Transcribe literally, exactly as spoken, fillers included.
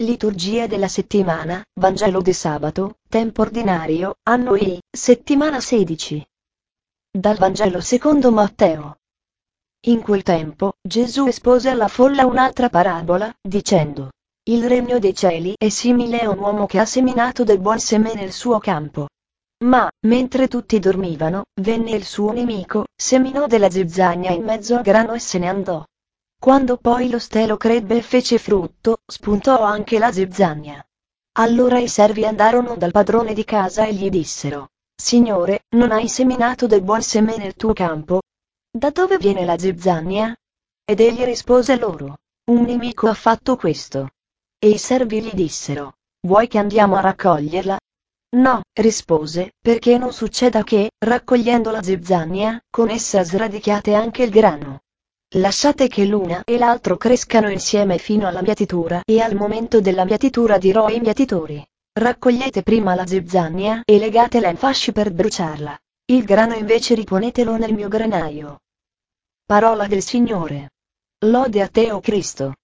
Liturgia della settimana, Vangelo di sabato, tempo ordinario, anno I, settimana sedici. Dal Vangelo secondo Matteo. In quel tempo, Gesù espose alla folla un'altra parabola, dicendo: Il regno dei cieli è simile a un uomo che ha seminato del buon seme nel suo campo. Ma, mentre tutti dormivano, venne il suo nemico, seminò della zizzania in mezzo al grano e se ne andò. Quando poi lo stelo crebbe e fece frutto, spuntò anche la zizzania. Allora i servi andarono dal padrone di casa e gli dissero: Signore, non hai seminato del buon seme nel tuo campo? Da dove viene la zizzania? Ed egli rispose loro: Un nemico ha fatto questo. E i servi gli dissero: Vuoi che andiamo a raccoglierla? No, rispose, perché non succeda che, raccogliendo la zizzania, con essa sradichiate anche il grano. Lasciate che l'una e l'altro crescano insieme fino alla mietitura, e al momento della mietitura dirò ai mietitori: Raccogliete prima la zizzania e legatela in fasci per bruciarla. Il grano invece riponetelo nel mio granaio. Parola del Signore. Lode a te, o Cristo.